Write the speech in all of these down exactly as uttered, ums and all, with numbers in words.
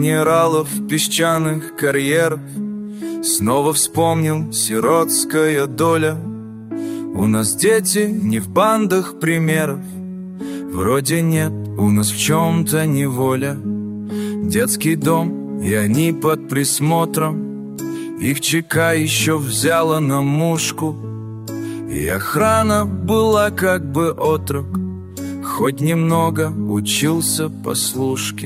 генералов песчаных карьеров. Снова вспомнил сиротская доля. У нас дети не в бандах примеров. Вроде нет, у нас в чем-то неволя. Детский дом, и они под присмотром. Их ЧК еще взяла на мушку. И охрана была как бы отрок. Хоть немного учился по служке.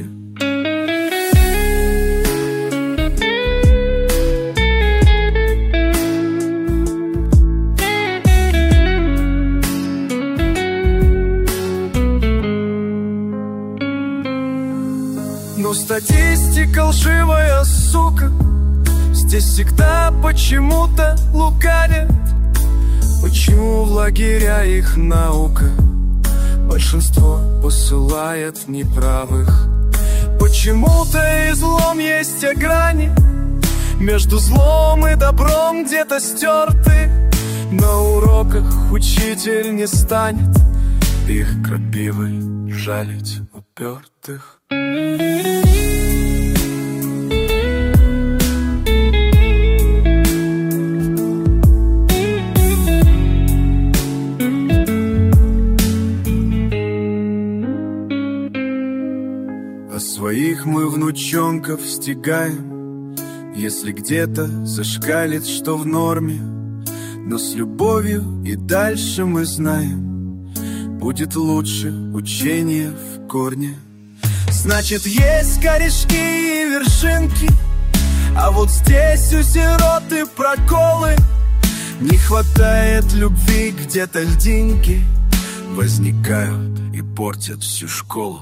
Но статистика лживая, сука. Здесь всегда почему-то лукавят. Почему в лагеря их наука большинство посылает неправых? Почему-то и злом есть о грани. Между злом и добром где-то стерты. На уроках учитель не станет их крапивой жалить упертых. А своих мы внучонков стягаем, если где-то зашкалит, что в норме. Но с любовью и дальше мы знаем, будет лучше учение в корне. Значит, есть корешки и вершинки, а вот здесь у сироты проколы. Не хватает любви, где-то льдинки возникают и портят всю школу.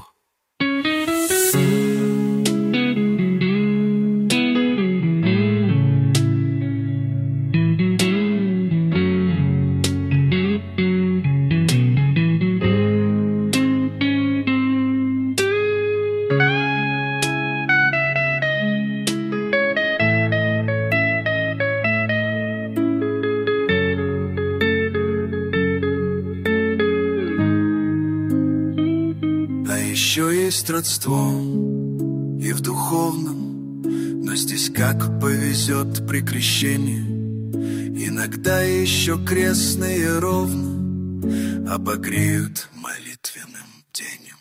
Еще есть родство и в духовном, но здесь как повезет при крещении. Иногда еще крестные ровно обогреют молитвенным бдением.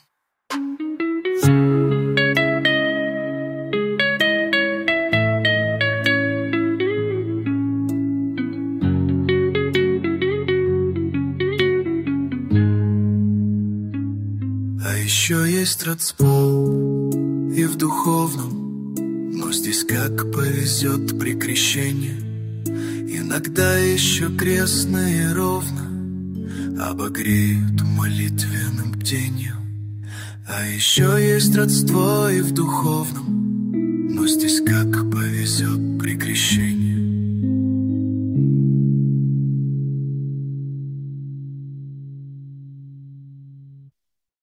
А еще есть родство и в духовном, но здесь как повезет при крещении. Иногда еще крестные ровно обогреют молитвенным бдением. А еще есть родство и в духовном, но здесь как